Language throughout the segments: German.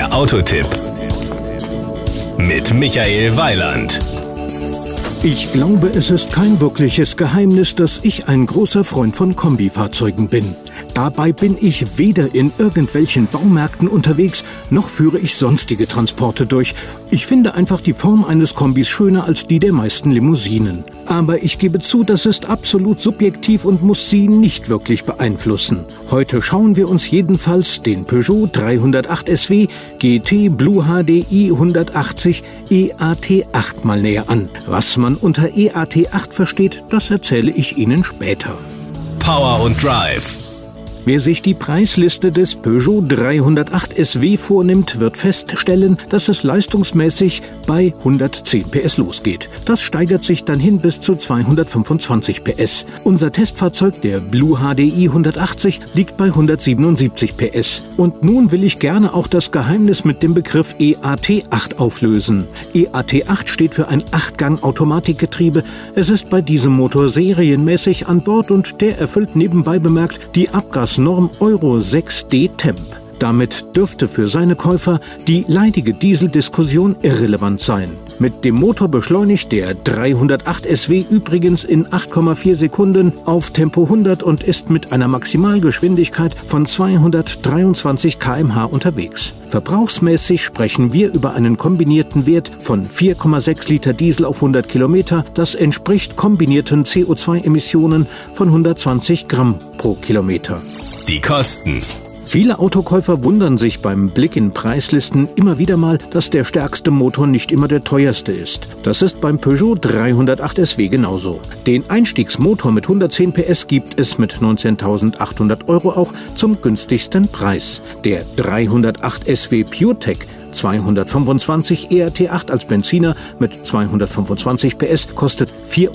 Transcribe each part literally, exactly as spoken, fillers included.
Der Autotipp mit Michael Weiland. Ich glaube, es ist kein wirkliches Geheimnis, dass ich ein großer Freund von Kombifahrzeugen bin. Dabei bin ich weder in irgendwelchen Baumärkten unterwegs, noch führe ich sonstige Transporte durch. Ich finde einfach die Form eines Kombis schöner als die der meisten Limousinen. Aber ich gebe zu, das ist absolut subjektiv und muss Sie nicht wirklich beeinflussen. Heute schauen wir uns jedenfalls den Peugeot dreihundertacht S W G T Blue H D i hundertachtzig E A T acht mal näher an. Was man unter E A T acht versteht, das erzähle ich Ihnen später. Power und Drive. Wer sich die Preisliste des Peugeot dreihundertacht S W vornimmt, wird feststellen, dass es leistungsmäßig bei hundertzehn P S losgeht. Das steigert sich dann hin bis zu zweihundertfünfundzwanzig P S. Unser Testfahrzeug, der Blue H D i hundertachtzig, liegt bei hundertsiebenundsiebzig P S. Und nun will ich gerne auch das Geheimnis mit dem Begriff E A T acht auflösen. E A T acht steht für ein acht Gang Automatikgetriebe. Es ist bei diesem Motor serienmäßig an Bord und der erfüllt nebenbei bemerkt die Abgas Norm Euro sechs D Temp. Damit dürfte für seine Käufer die leidige Dieseldiskussion irrelevant sein. Mit dem Motor beschleunigt der dreihundertacht S W übrigens in acht Komma vier Sekunden auf Tempo hundert und ist mit einer Maximalgeschwindigkeit von zweihundertdreiundzwanzig Kilometer pro Stunde unterwegs. Verbrauchsmäßig sprechen wir über einen kombinierten Wert von vier Komma sechs Liter Diesel auf hundert Kilometer. Das entspricht kombinierten C O zwei Emissionen von hundertzwanzig Gramm pro Kilometer. Die Kosten. Viele Autokäufer wundern sich beim Blick in Preislisten immer wieder mal, dass der stärkste Motor nicht immer der teuerste ist. Das ist beim Peugeot dreihundertacht S W genauso. Den Einstiegsmotor mit hundertzehn P S gibt es mit neunzehntausendachthundert Euro auch zum günstigsten Preis. Der dreihundertacht S W PureTech zweihundertfünfundzwanzig E A T acht als Benziner mit zweihundertfünfundzwanzig P S kostet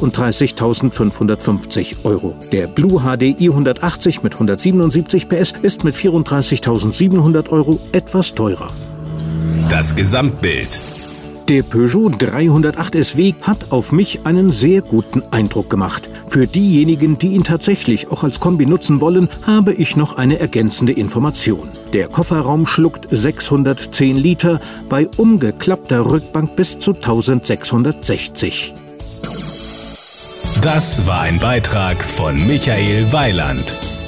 vierunddreißigtausendfünfhundertfünfzig Euro. Der Blue H D i hundertachtzig mit hundertsiebenundsiebzig P S ist mit vierunddreißigtausendsiebenhundert Euro etwas teurer. Das Gesamtbild. Der Peugeot dreihundertacht S W hat auf mich einen sehr guten Eindruck gemacht. Für diejenigen, die ihn tatsächlich auch als Kombi nutzen wollen, habe ich noch eine ergänzende Information. Der Kofferraum schluckt sechshundertzehn Liter, bei umgeklappter Rückbank bis zu eintausendsechshundertsechzig. Das war ein Beitrag von Michael Weiland.